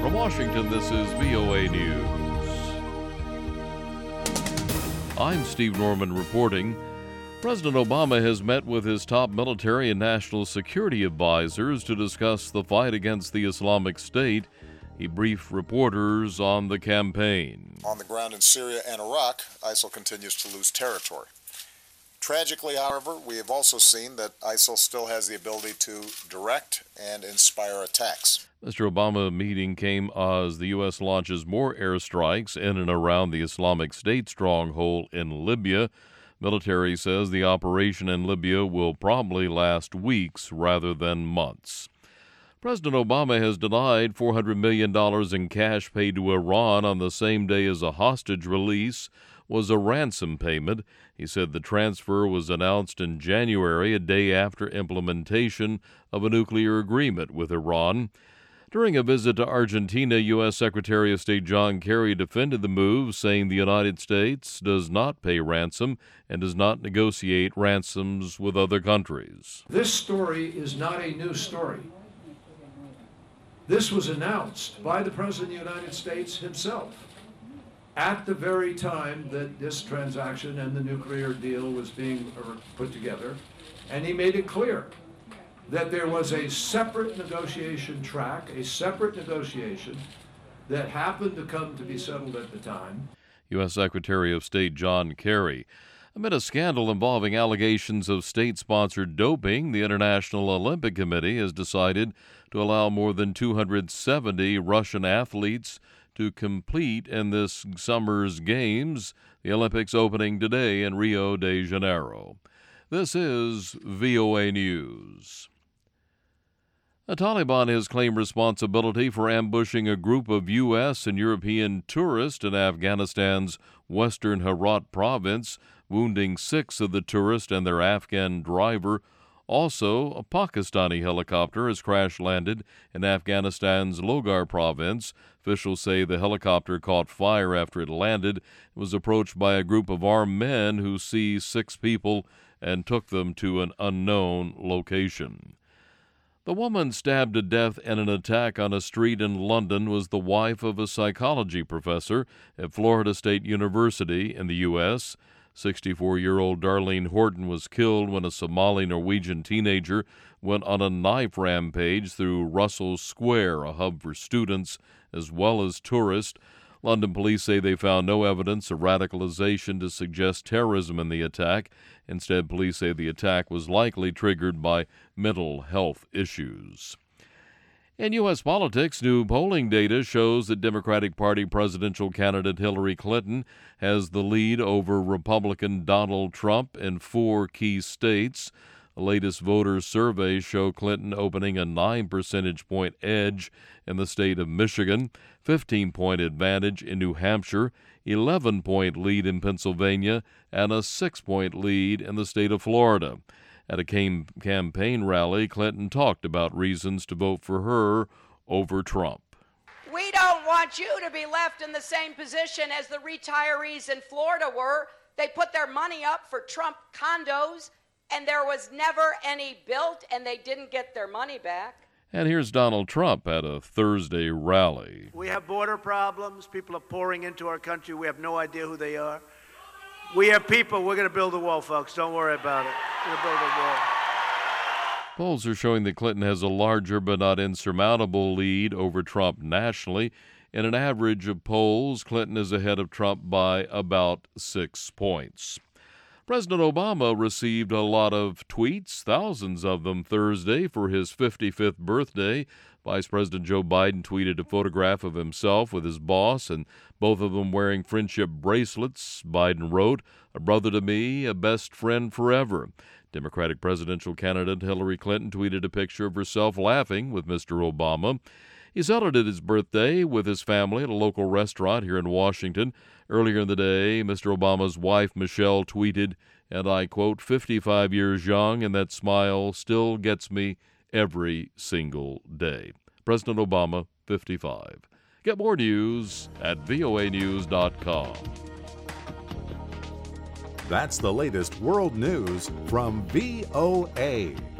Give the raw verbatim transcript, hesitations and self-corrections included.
From Washington, this is V O A News. I'm Steve Norman reporting. President Obama has met with his top military and national security advisors to discuss the fight against the Islamic State. He briefed reporters on the campaign. On the ground in Syria and Iraq, ISIL continues to lose territory. Tragically, however, we have also seen that ISIL still has the ability to direct and inspire attacks. Mister Obama meeting came as the U S launches more airstrikes in and around the Islamic State stronghold in Libya. Military says the operation in Libya will probably last weeks rather than months. President Obama has denied four hundred million dollars in cash paid to Iran on the same day as a hostage release was a ransom payment. He said the transfer was announced in January, a day after implementation of a nuclear agreement with Iran. During a visit to Argentina, U S Secretary of State John Kerry defended the move, saying the United States does not pay ransom and does not negotiate ransoms with other countries. This story is not a new story. This was announced by the President of the United States himself at the very time that this transaction and the nuclear deal was being put together, and he made it clear that there was a separate negotiation track, a separate negotiation that happened to come to be settled at the time. U S Secretary of State John Kerry. Amid a scandal involving allegations of state-sponsored doping, the International Olympic Committee has decided to allow more than two hundred seventy Russian athletes to compete in this summer's games, the Olympics opening today in Rio de Janeiro. This is V O A News. The Taliban has claimed responsibility for ambushing a group of U S and European tourists in Afghanistan's western Herat province, wounding six of the tourists and their Afghan driver. Also, a Pakistani helicopter has crash-landed in Afghanistan's Logar province. Officials say the helicopter caught fire after it landed. It was approached by a group of armed men who seized six people and took them to an unknown location. The woman stabbed to death in an attack on a street in London was the wife of a psychology professor at Florida State University in the U S sixty-four-year-old Darlene Horton was killed when a Somali-Norwegian teenager went on a knife rampage through Russell Square, a hub for students as well as tourists. London police say they found no evidence of radicalization to suggest terrorism in the attack. Instead, police say the attack was likely triggered by mental health issues. In U S politics, new polling data shows that Democratic Party presidential candidate Hillary Clinton has the lead over Republican Donald Trump in four key states. The latest voter surveys show Clinton opening a nine percentage point edge in the state of Michigan, fifteen point advantage in New Hampshire, eleven point lead in Pennsylvania, and a six point lead in the state of Florida. At a cam- campaign rally, Clinton talked about reasons to vote for her over Trump. We don't want you to be left in the same position as the retirees in Florida were. They put their money up for Trump condos, and there was never any built, and they didn't get their money back. And here's Donald Trump at a Thursday rally. We have border problems. People are pouring into our country. We have no idea who they are. We have people. We're going to build a wall, folks. Don't worry about it. We're going to build a wall. Polls are showing that Clinton has a larger but not insurmountable lead over Trump nationally. In an average of polls, Clinton is ahead of Trump by about six points. President Obama received a lot of tweets, thousands of them Thursday for his fifty-fifth birthday. Vice President Joe Biden tweeted a photograph of himself with his boss, and both of them wearing friendship bracelets. Biden wrote, "A brother to me, a best friend forever." Democratic presidential candidate Hillary Clinton tweeted a picture of herself laughing with Mister Obama. He celebrated his birthday with his family at a local restaurant here in Washington. Earlier in the day, Mister Obama's wife, Michelle, tweeted, and I quote, fifty-five years young, and that smile still gets me every single day. President Obama, fifty-five. Get more news at V O A news dot com. That's the latest world news from V O A.